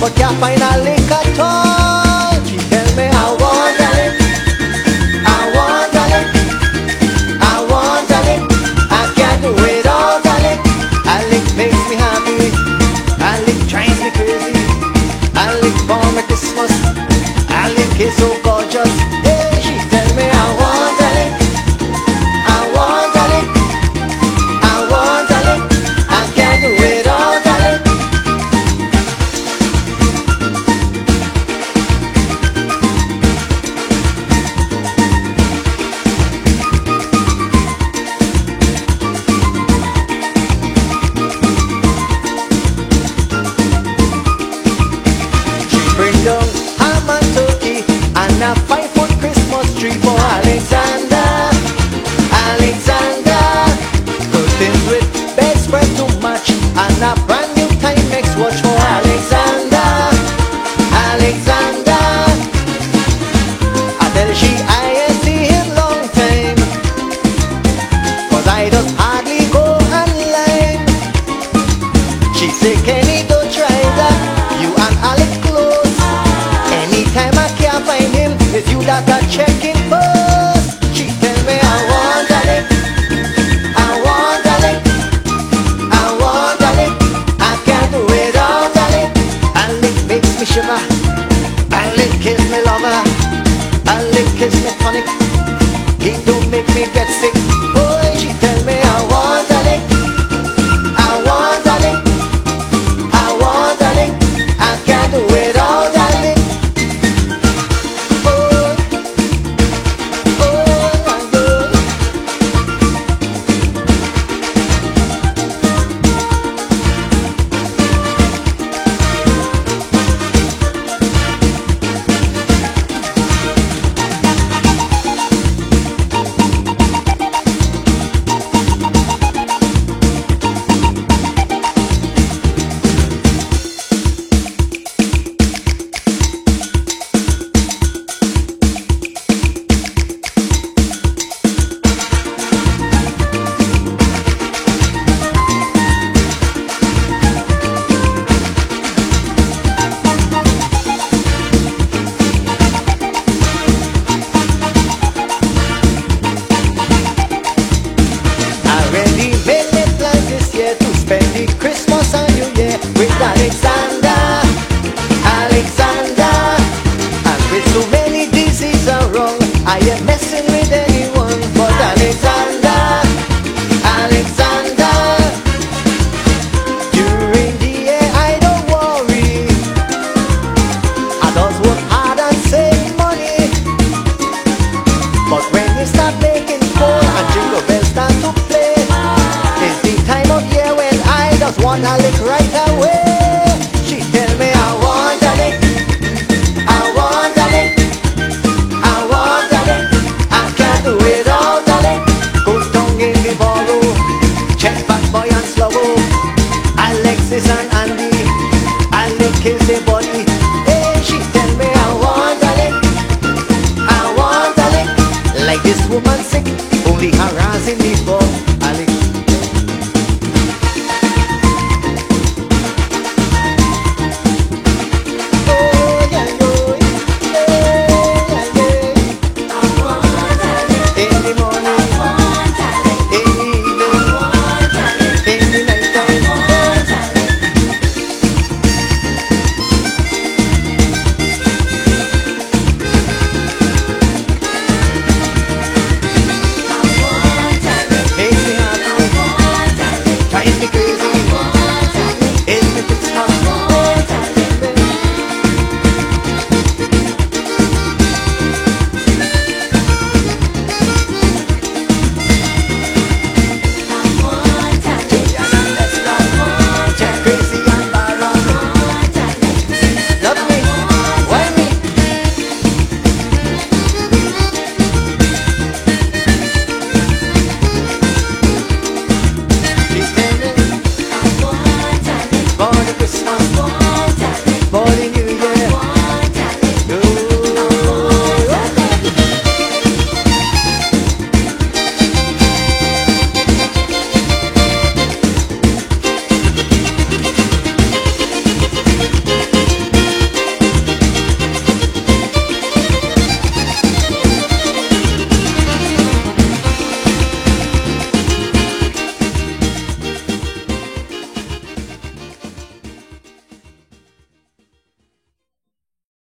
but can't find a lick at all. She tell me I want a lick, I want a lick, I want a lick. I can't do without a lick. A lick makes me happy, a lick drives me crazy, a lick for my Christmas, a lick is so gorgeous. Hey, she tell me I want a lick, I want a lick, I want a lick. I can't do without a lick. Bring down ham and turkey and a 5-foot Christmas tree for Alexander, Alexander. Curtains with bedspread to match and a brand new Timex watch for Alexander, Alexander. I tell she I ain't seen him long time, 'cause I just hardly go online. She say Kenny don't try that, you and Alex close. Anytime I can't find him, it's you that are checking first. She tell me I want a lick, I want a lick, I want a lick. I can't do without a lick. A lick makes me shiver, a lick is me lover, a lick is me tonic. He don't make me get sick. Boy, she tell me I want a lick, I want a lick, I want a lick. I can't do without a lick. Christmas and New Year with Alexander, Alexander. And with so many diseases around, I ain't messing with anyone but Alexander, Alexander. During the year I don't worry, I just work hard and save money. But when you start making coal and jingle bells start to play, it's the time of year when I just wanna lick